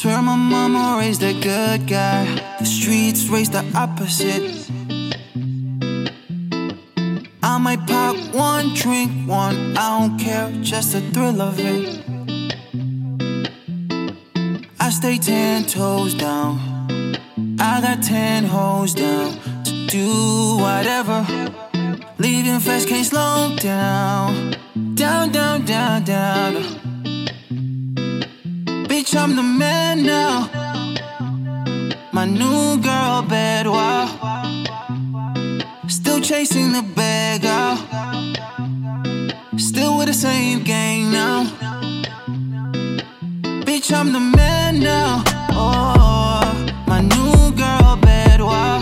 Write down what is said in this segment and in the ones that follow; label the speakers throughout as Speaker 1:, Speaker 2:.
Speaker 1: Swear my mama raised a good guy. The streets raised the opposite. I might pop one, drink one, I don't care, just the thrill of it. I stay 10 toes down. I got 10 hoes down to do whatever. Leaving fast, can't slow down. Down, down, down, down. Bitch, I'm the man now. My new girl, bad, wow. Still chasing the bag out. Still with the same gang now. Bitch, I'm the man now. Oh, my new girl, bad, wow.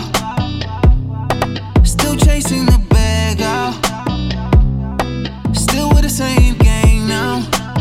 Speaker 1: Still chasing the bag out. Still with the same gang now.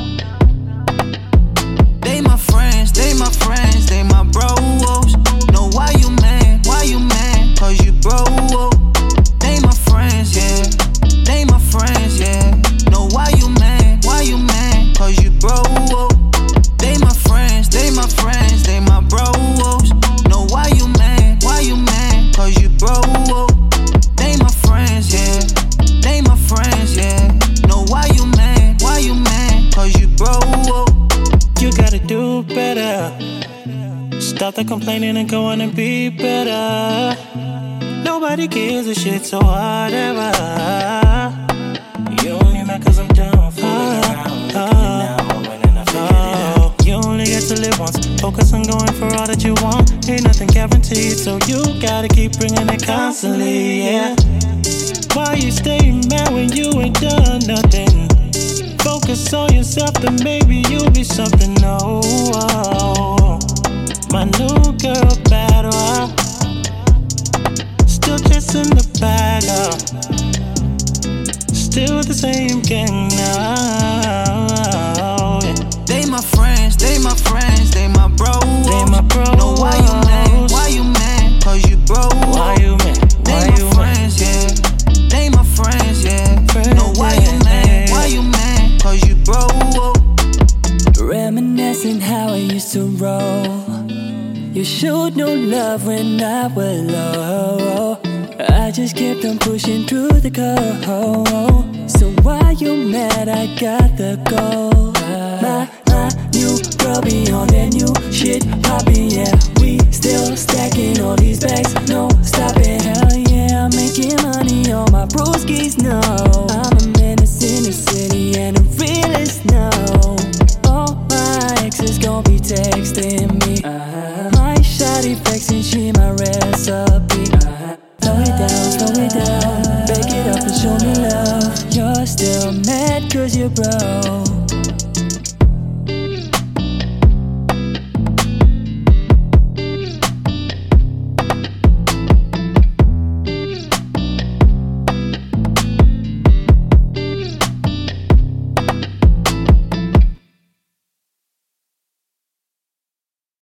Speaker 1: They my friends, they my friends, they my bros. Know why you mad, why you mad? Cause you broke. They my friends, yeah. They my friends, yeah. Know why you mad, why you mad? Cause you broke. They my friends, they my friends, they my bros. Know why you mad, why you mad? Cause you broke. They my friends, yeah. They my friends, yeah. Know why you mad, cause you broke.
Speaker 2: You gotta do better. Stop the complaining and go on and be better. Nobody gives a shit, so whatever. You only mad cause I'm down for you only get to live once. Focus on going for all that you want. Ain't nothing guaranteed, so you gotta keep bringing it constantly, yeah. Why you stay mad when you ain't done nothing? Focus on yourself, then maybe you'll be something. No, my new girl bad, still chasing the bag up. Still the same gang now.
Speaker 1: They my friends, they my friends, they my bros.
Speaker 2: They my bros.
Speaker 1: Know why you mad, why you mad? Cause you broke.
Speaker 2: Why you mad?
Speaker 1: They my friends, yeah. They my friends, yeah. Know why you mad, why you mad? Cause you broke.
Speaker 3: Reminiscing how I used to roll. You showed no love when I was low. I just kept on pushing through the cold. So why you mad? I got the goal. My new girl be on that new shit poppin', yeah. We still stacking all these bags, no stopping. Hell yeah, I'm making money on my broskies, no. I'm a menace in the city and the realest, no. All my exes gon' be texting me. My shawty flexing, she my recipe. Slow it down, break it up and show me love. You're still mad cause you're broke.